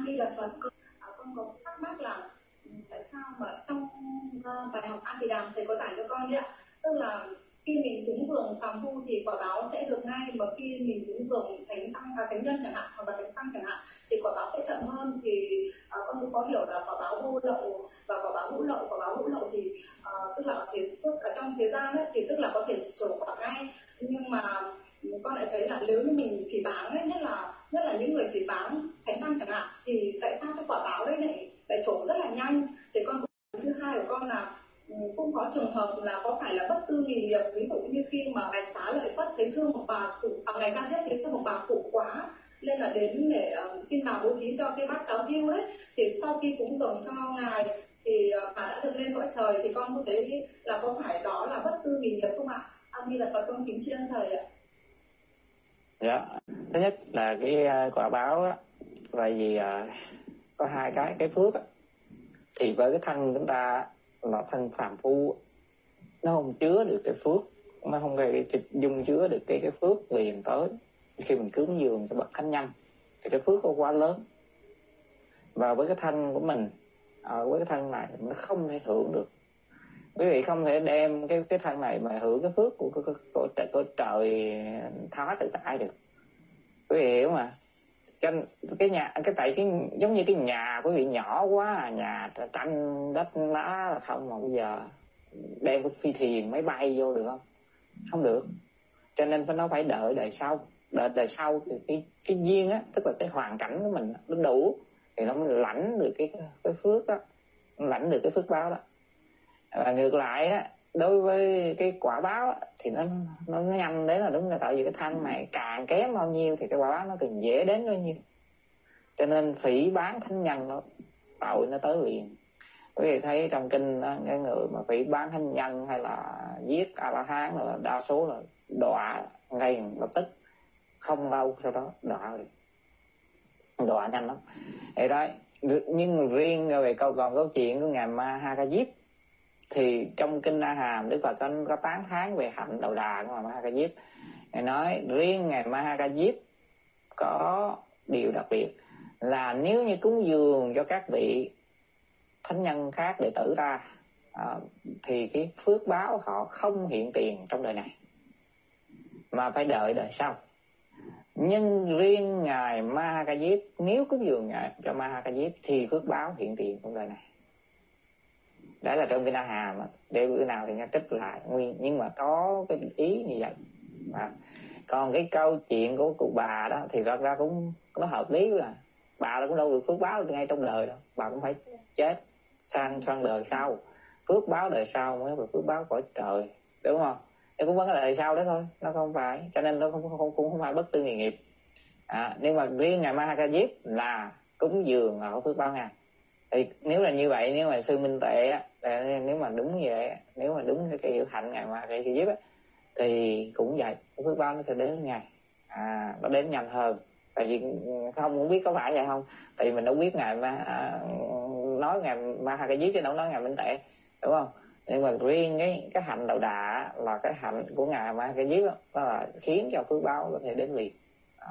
Di Đà Phật. Con có thắc mắc là tại sao mà trong bài học A Di Đàm thầy có giải cho con ạ, tức là khi mình cúng dường phàm phu thì quả báo sẽ được ngay, mà khi mình cúng dường thánh tăng và thánh nhân chẳng hạn, hoặc là thánh tăng chẳng hạn, thì quả báo sẽ chậm hơn. Thì con cũng có hiểu là quả báo vô lậu và quả báo hữu lậu. Quả báo hữu lậu thì tức là ở trong thế gian ấy, thì tức là có thể trổ quả ngay, nhưng mà con lại thấy là nếu như mình phỉ báng ấy, nhất là những người phỉ báng thánh tăng chẳng hạn, thì tại sao cái quả báo đấy lại trổ rất là nhanh. Thì con cũng thứ hai của con là cũng có trường hợp là có phải là bất tư nghề nghiệp, ví dụ như khi mà ngài Xá Lợi Phất thấy thương một bà cụ, ngài Ca Diếp thấy thương một bà cụ quá, nên là đến để xin bà bố thí cho cái bát cháo thiêu đấy. Thì sau khi cúng dường cho ngài thì bà đã được lên cõi trời. Thì con có thấy là có phải đó là bất tư nghề nghiệp không ạ? A Di Đà Phật, con kính tri ân thầy ạ. Dạ, thứ nhất là cái quả báo á, là vì có hai cái phước á, thì với cái thân chúng ta là thân phàm phu, nó không chứa được cái phước, nó không dung chứa được cái phước liền tới khi mình cúng dường cho bậc thánh nhân, thì cái phước nó quá lớn. Và với cái thân của mình, với cái thân này nó không thể hưởng được. Quý vị không thể đem cái thân này mà hưởng cái phước của trời thá tự tại được. Quý vị hiểu mà. Tại giống như cái nhà quý vị nhỏ quá, nhà tranh đất lá là không, mà bây giờ đem cái phi thuyền máy bay vô được không? Không được. Cho nên nó phải đợi đời sau. Đợi đời sau thì cái duyên á, tức là cái hoàn cảnh của mình nó đủ thì nó mới lãnh được cái phước đó, lãnh được cái phước báo đó. Và ngược lại á, đối với cái quả báo á, thì nó nhanh đến là đúng là tại vì cái thân này càng kém bao nhiêu thì cái quả báo nó càng dễ đến bao nhiêu. Cho nên phỉ báng thánh nhân đó, tội nó tới liền. Quý vị thấy trong kinh đó, cái người mà phỉ báng thánh nhân hay là giết A-la-hán là đa số là đọa ngay lập tức, không lâu sau đó đọa nhanh lắm. Thì đó, nhưng riêng về câu chuyện của ngài Ma-ha-ca Diếp thì trong kinh A Hàm Đức Phật có tán thán về hạnh đầu đà của ngài Ma-ha-ca Diếp. Ngài nói riêng ngài Ma-ha-ca Diếp có điều đặc biệt là nếu như cúng dường cho các vị thánh nhân khác đệ tử ta, thì cái phước báo họ không hiện tiền trong đời này mà phải đợi đời sau. Nhưng riêng ngài Ma-ha-ca Diếp, nếu cúng dường ngài cho Ma-ha-ca Diếp thì phước báo hiện tiền trong đời này. Đó là trong kinh A Hàm, để bữa nào thì nghe trích lại nguyên, nhưng mà có cái ý như vậy. Còn cái câu chuyện của cụ bà đó thì thật ra cũng nó hợp lý quá. Bà cũng đâu được phước báo ngay trong đời đâu, bà cũng phải chết sang đời sau. Phước báo đời sau mới là phước báo cõi trời, đúng không? Nó cũng vẫn là đời sau đó thôi, nó không phải, cho nên nó cũng không phải bất tư nghề nghiệp. Nhưng mà riêng ngài Ma-ha-ca Diếp là cúng dường là có phước báo ngài. Thì nếu là như vậy, nếu mà sư Minh Tuệ á, nếu mà đúng vậy, nếu mà đúng cái hiểu hạnh ngài Ma-ha-ca Diếp á, thì cũng vậy, phước báo nó sẽ đến ngài, nó đến nhanh hơn. Tại vì không biết có phải vậy không, tại vì mình đâu biết ngài nói ngài Ma-ha-ca Diếp chứ đâu nói ngài Minh Tuệ, đúng không? Nhưng mà riêng cái hạnh đầu đà là cái hạnh của ngài Ma-ha-ca Diếp đó, đó là khiến cho phước báo có thể đến liền.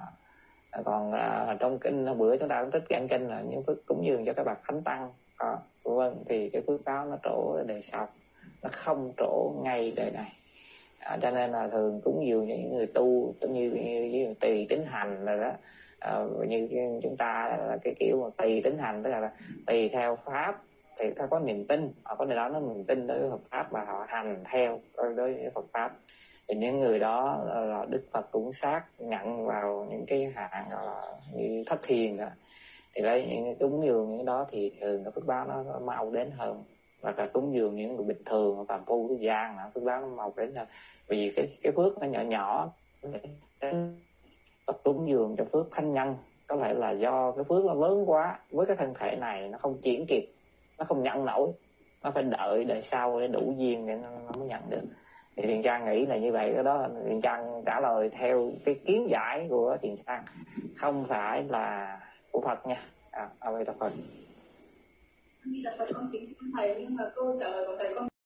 Còn trong kinh bữa chúng ta cũng trích giảng kinh là những phước cúng dường cho các bậc thánh tăng, thì cái phước báo nó trổ đời sau, nó không trổ ngay đời này. Cho nên là thường cúng dường cho những người tu như tùy tín hành rồi đó, như chúng ta là cái kiểu mà tùy tín hành, tức là tùy theo pháp, thì ta có niềm tin, họ có điều đó nó niềm tin đối với Phật pháp và họ hành theo đối với Phật pháp. Thì những người đó là Đức Phật cũng xác nhận vào những cái hạng như thất thiền đó. Thì lấy những cúng dường những đó thì thường cái phước báo nó mau đến hơn. Và cả cúng dường những người bình thường, phàm phu thế gian, phước báo nó mau đến hơn. Vì cái phước nó nhỏ nhỏ, cúng dường cho phước thánh nhân có thể là do cái phước nó lớn quá, với cái thân thể này nó không chuyển kịp, nó không nhận nổi, nó phải đợi đời sau để đủ duyên để nó mới nhận được. Thì Thiền Trang nghĩ là như vậy. Cái đó Thiền Trang trả lời theo cái kiến giải của Thiền Trang, không phải là của Phật nha. A Di Đà Phật. A Di Đà Phật, con kính xin thầy, nhưng mà câu trả lời của thầy con